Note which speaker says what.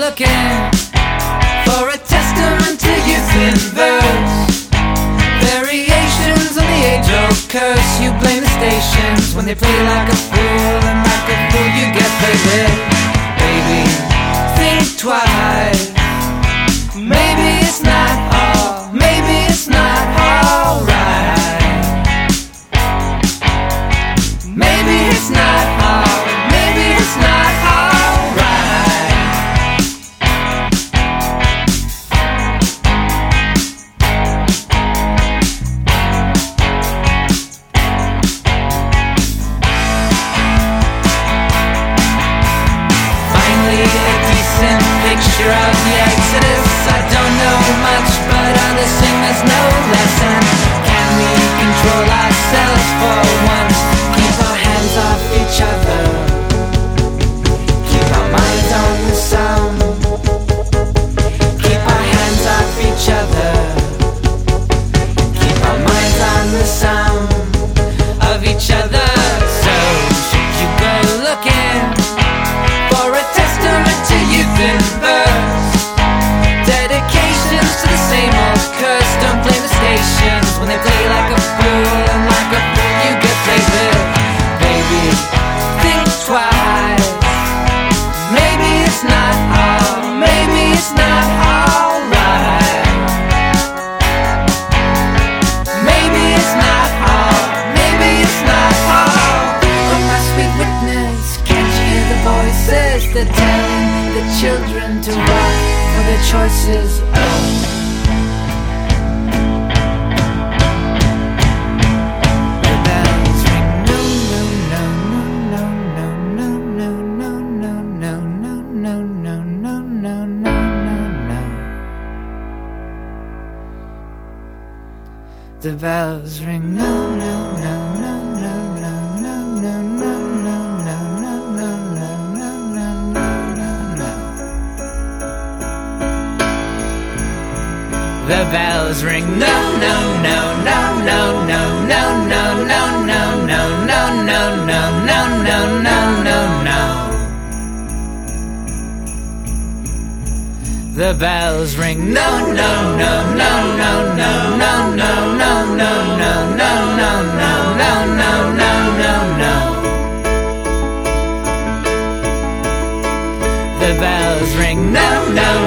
Speaker 1: looking for a testament to youth in verse. Variations on the age-old curse. You blame the stations when they play like a fool, and like a fool you get played with. Baby, think twice. Maybe it's not all, maybe it's not alright. Maybe it's not all, maybe it's not alright. Finally, a decent picture of the exodus. I don't know much, but others sing there's no lesson. Can we control ourselves for once? Keep our hands off each other. Keep our minds on the sound. Keep our hands off each other. Keep our minds on the sound of each other. So should you go looking for a testament to youth in verse? Dedications to the same old curse. Don't blame the stations when they play like a fool, and like a fool you get played with. Baby, think twice. Maybe it's not all, maybe it's not alright. Maybe it's not all, maybe it's not all. Oh my sweet witness, can't you hear the voices? They're telling the children to walk for their choices. The bells ring, no, no, no, no, no, no, no, no, no, no, no, no, no, no, no, no, no. The bells ring, no, no, no, no, no, no, no, no, no, no, no, no, no, no, no, no, no, no, no. The bells ring, no, no, no, no, no, no, no, no, no, no, no, no, no, no, no, no, no, no. The bells ring, no, no,